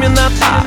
именно та.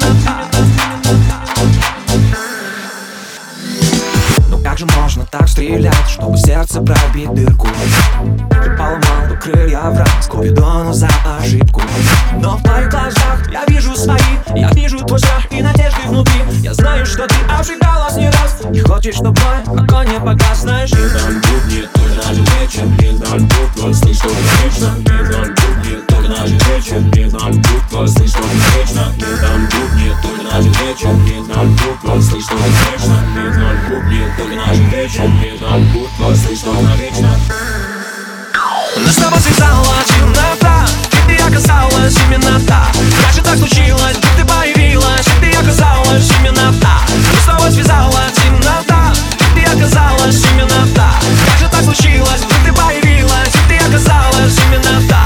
Ну как же можно так стрелять, чтобы сердце пробить дырку? Ты поломал бы крылья враг Скуби-Дону за ошибку. Но в твоих глазах я вижу свои, я вижу твой страх и надежды внутри. Я знаю, что ты обжигалась не раз и хочешь, чтобы мой огонь не погас. Знаешь, вдоль будни, только наши вечер, вдоль буква, слышь, что вечно. Вдоль будни, только наши вечер, вдоль буква, слышь, что вечно. Вдоль будни, только наши вечер, вдоль буква, слышь, что вечно. Вдоль будни, только наши вечер, вдоль буква, слышь, что вечно. нас с тобой связала темнота, и ты оказалась именно та. Как же так случилось, вдруг ты появилась, и ты оказалась именно та. Нас с тобой связала темнота, и ты оказалась именно та. Как же так случилось, вдруг ты появилась, и ты оказалась именно та.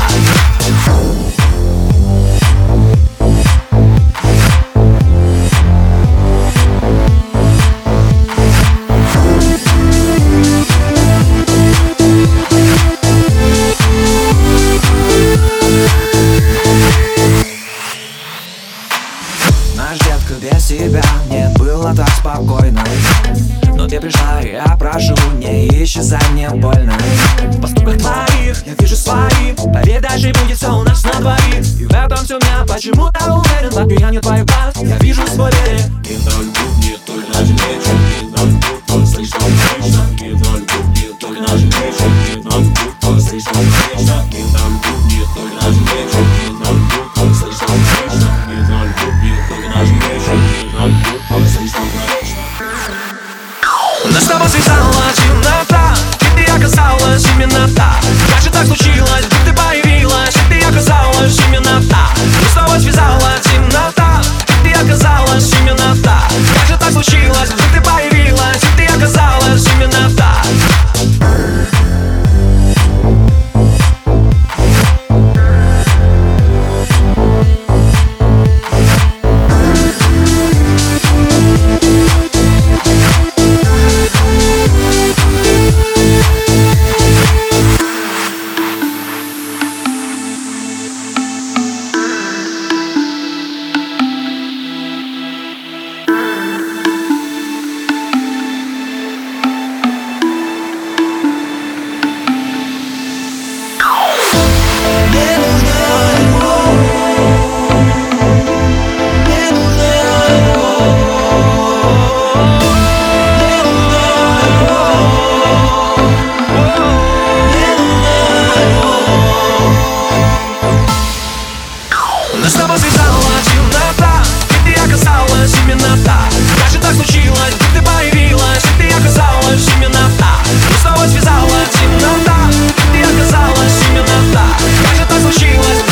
Знаешь, детка, без тебя мне было так спокойно. Но ты пришла, и я прошу, не исчезай, мне больно. В поступках твоих я вижу свои. Поверь, дальше будет все у нас на двоих. И в этом все меня почему-то уверен. В влиянии твоих глаз я вижу свой берег. Вдоль будни, только наши вечер, вдоль буква, слышь, что вечно. Вдоль будни, только наши вечер, вдоль буква, слышь, что вечно. Вдоль будни, только наши вечер, вдоль буква, слышь, что вечно. Вдоль будни, только наши вечер, вдоль буква, слышь, что вечно. Нас с тобой связала темнота, и ты оказалась именно та. Как же так случилось, вдруг ты появилась, и ты оказалась именно та. Нас с тобой связала темнота, и ты оказалась именно та. Как же так случилось, вдруг ты появилась, и ты оказалась именно та. Нас с тобой связала темнота, и ты оказалась именно та. Как же так случилось, вдруг ты появилась, и ты оказалась именно та. Нас с тобой связала темнота, и ты оказалась именно та. Как же так случилось,